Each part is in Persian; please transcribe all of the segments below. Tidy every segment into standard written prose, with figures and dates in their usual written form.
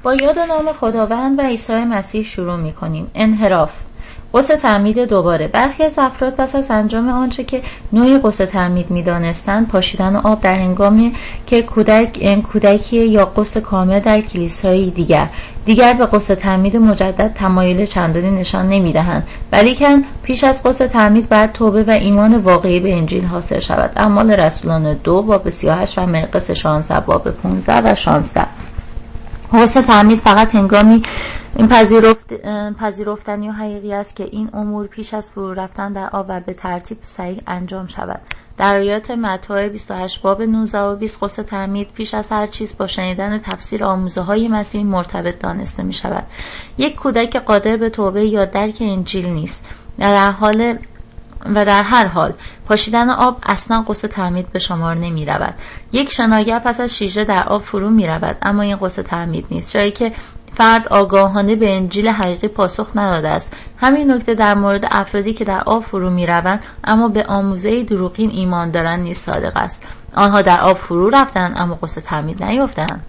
با یاد نام خداوند و عیسی مسیح شروع می‌کنیم. انحراف، غسل تعمید دوباره. برخی از افراد پس از انجام آنچه که نوع غسل تعمید می‌دانستند، پاشیدن آب در هنگامی که کودکی یا غسل کامل در کلیسای دیگر به غسل تعمید مجدد تمایل چندانی نشان نمی‌دهند، ولیکن پیش از غسل تعمید باید توبه و ایمان واقعی به انجیل حاصل شود. اعمال رسولان 2 باب 38 و مرقس 16 باب 15 و 16. غسل تعمید فقط هنگامی این پذیرفتنی و حقیقی است که این امور پیش از فرو رفتن در آب و به ترتیب صحیح انجام شود. در آیات متی 28 باب 19 و 20 غسل تعمید پیش از هر چیز با شنیدن تفسیر آموزه‌های مسیح مرتبط دانسته می شود. یک کودک قادر به توبه یا درک انجیل نیست و در هر حال پاشیدن آب اصلا غسل تعمید به شمار نمی رود. یک شناگر پس از شیشه در آب فرو می رود، اما این غسل تعمید نیست، جایی که فرد آگاهانه به انجیل حقیقی پاسخ نداده است. همین نکته در مورد افرادی که در آب فرو می روند اما به آموزه دروغین ایمان دارند نیز صادق است. آنها در آب فرو رفتند اما غسل تعمید نیافتند.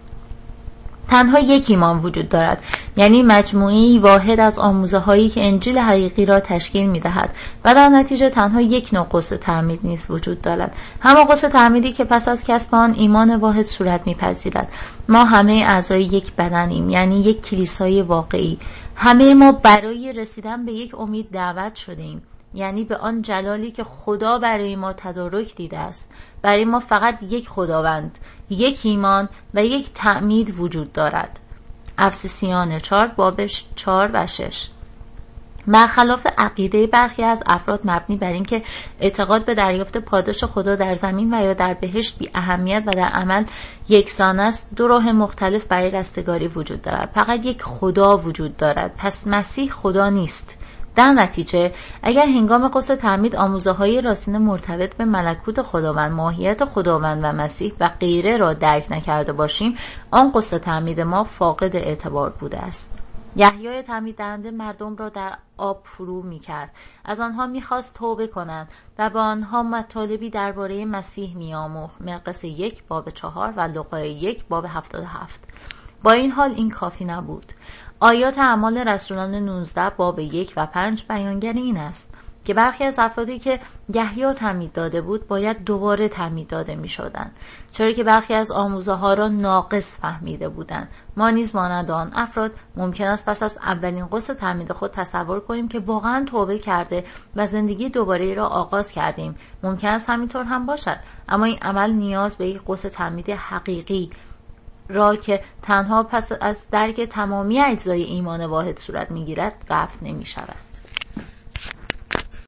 تنها یک ایمان وجود دارد، یعنی مجموعی واحد از آموزه‌هایی که انجیل حقیقی را تشکیل می‌دهد و در نتیجه تنها یک نوع غسل تعمید نیز وجود دارد، همان غسل تعمیدی که پس از کسب آن ایمان واحد صورت می‌پذیرد. ما همه اعضای یک بدنیم، یعنی یک کلیسای واقعی. همه ما برای رسیدن به یک امید دعوت شده‌ایم، یعنی به آن جلالی که خدا برای ما تدارک دیده است. برای ما فقط یک خداوند، یک ایمان و یک تعمید وجود دارد. افسوسیان 4 باب 4 و 6. برخلاف عقیده برخی از افراد مبنی بر اینکه اعتقاد به دریافت پاداش خدا در زمین و یا در بهشت بی اهمیت و در عمل یکسان است، دو راه مختلف برای رستگاری وجود دارد. فقط یک خدا وجود دارد، پس مسیح خدا نیست. در نتیجه اگر هنگام غسل تعمید آموزه‌های راستین مرتبط به ملکوت خداوند، ماهیت خداوند و مسیح و غیره را درک نکرده باشیم، آن غسل تعمید ما فاقد اعتبار بوده است. یحیای تعمید دهنده مردم را در آب فرو می‌کرد، از آنها می‌خواست توبه کنند و به آنها مطالبی درباره مسیح می‌آموخت. مرقس 1 باب 4 و لوقا 1 باب 77. با این حال این کافی نبود. آیات اعمال رسولان 19 باب 1 و 5 بیانگر این است که برخی از افرادی که یحیی تعمید داده بود باید دوباره تعمید داده می شدند، چرا که برخی از آموزه‌ها را ناقص فهمیده بودند. ما نیز مانند آن افراد ممکن است پس از اولین غسل تعمید خود تصور کنیم که واقعا توبه کرده و زندگی دوباره را آغاز کردیم. ممکن است همینطور هم باشد، اما این عمل نیاز به یک غسل تعمید حقیقی را که تنها پس از درک تمامی اجزای ایمان واحد صورت می‌گیرد رفع نمی‌شود.